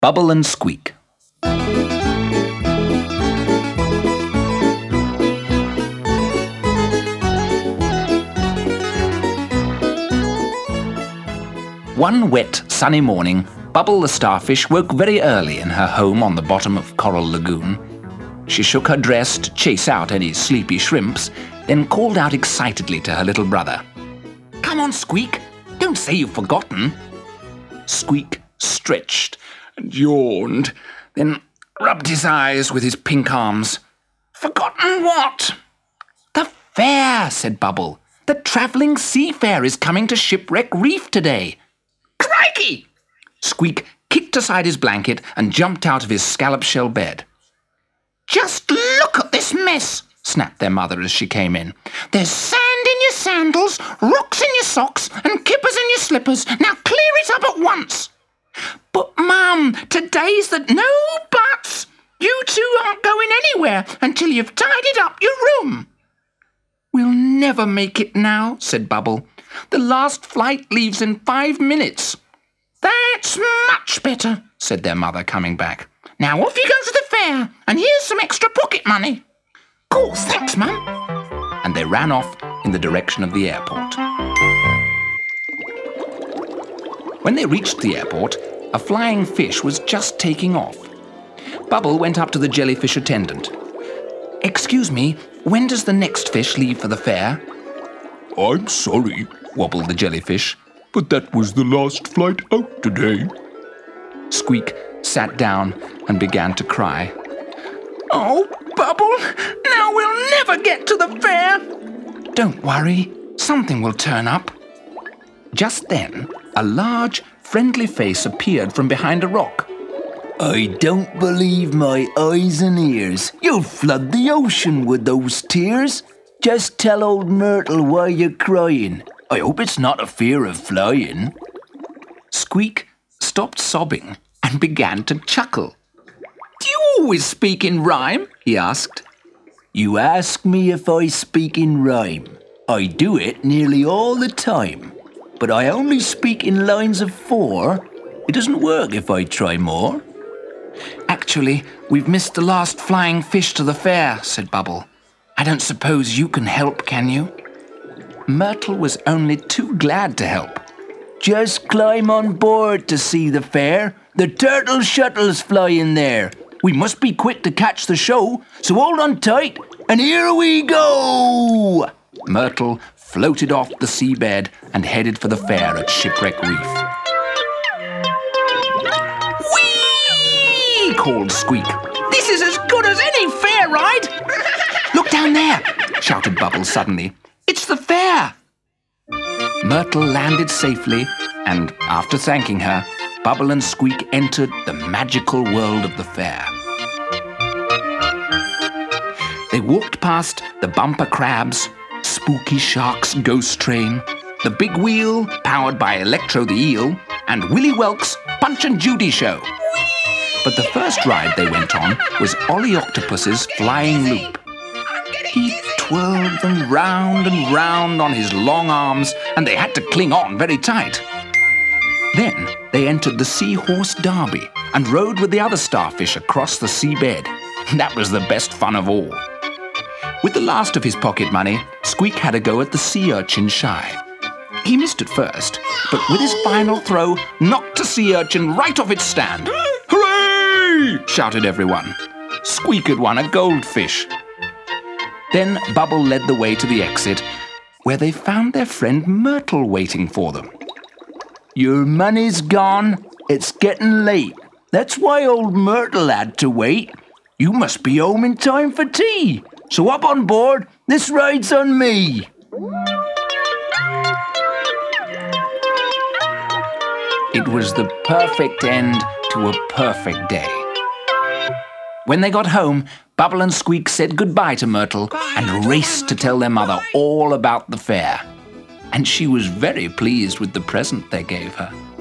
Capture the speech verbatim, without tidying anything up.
Bubble and Squeak. One wet, sunny morning, Bubble the starfish woke very early in her home on the bottom of Coral Lagoon. She shook her dress to chase out any sleepy shrimps, then called out excitedly to her little brother. "Come on, Squeak, don't say you've forgotten." Squeak stretched and yawned, then rubbed his eyes with his pink arms. "Forgotten what?" "The fair," said Bubble. "The travelling sea fair is coming to Shipwreck Reef today." "Crikey!" Squeak kicked aside his blanket and jumped out of his scallop shell bed. "Just look at this mess," snapped their mother as she came in. "There's sand in your sandals, rocks in your socks, and kippers in your slippers. Now clear it up at once." "But, Mum, today's the—" "No buts! You two aren't going anywhere until you've tidied up your room." "We'll never make it now," said Bubble. "The last flight leaves in five minutes." "That's much better," said their mother, coming back. "Now off you go to the fair, and here's some extra pocket money." "Course, thanks, Mum." And they ran off in the direction of the airport. When they reached the airport, a flying fish was just taking off. Bubble went up to the jellyfish attendant. "Excuse me, when does the next fish leave for the fair?" "I'm sorry," wobbled the jellyfish, "but that was the last flight out today." Squeak sat down and began to cry. "Oh, Bubble, now we'll never get to the fair." "Don't worry, something will turn up." Just then, a large, friendly face appeared from behind a rock. "I don't believe my eyes and ears. You'll flood the ocean with those tears. Just tell old Myrtle why you're crying. I hope it's not a fear of flying." Squeak stopped sobbing and began to chuckle. "Do you always speak in rhyme?" he asked. "You ask me if I speak in rhyme. I do it nearly all the time. But I only speak in lines of four. It doesn't work if I try more." "Actually, we've missed the last flying fish to the fair," said Bubble. "I don't suppose you can help, can you?" Myrtle was only too glad to help. "Just climb on board to see the fair. The turtle shuttle's flying there. We must be quick to catch the show, so hold on tight, and here we go!" Myrtle floated off the seabed and headed for the fair at Shipwreck Reef. "Whee!" called Squeak. "This is as good as any fair ride!" "Look down there!" shouted Bubble suddenly. "It's the fair!" Myrtle landed safely, and after thanking her, Bubble and Squeak entered the magical world of the fair. They walked past the bumper crabs, Spooky Shark's ghost train, the big wheel powered by Electro the eel, and Willy Welk's Punch and Judy show. But the first ride they went on was Ollie Octopus's flying loop. He twirled them round and round on his long arms, and they had to cling on very tight. Then they entered the Seahorse Derby and rode with the other starfish across the seabed. That was the best fun of all. With the last of his pocket money, Squeak had a go at the sea urchin shy. He missed at first, but with his final throw, knocked the sea urchin right off its stand. "Hooray!" shouted everyone. Squeak had won a goldfish. Then Bubble led the way to the exit, where they found their friend Myrtle waiting for them. "Your money's gone. It's getting late. That's why old Myrtle had to wait. You must be home in time for tea. So up on board. This ride's on me." It was the perfect end to a perfect day. When they got home, Bubble and Squeak said goodbye to Myrtle and raced to tell their mother all about the fair. And she was very pleased with the present they gave her.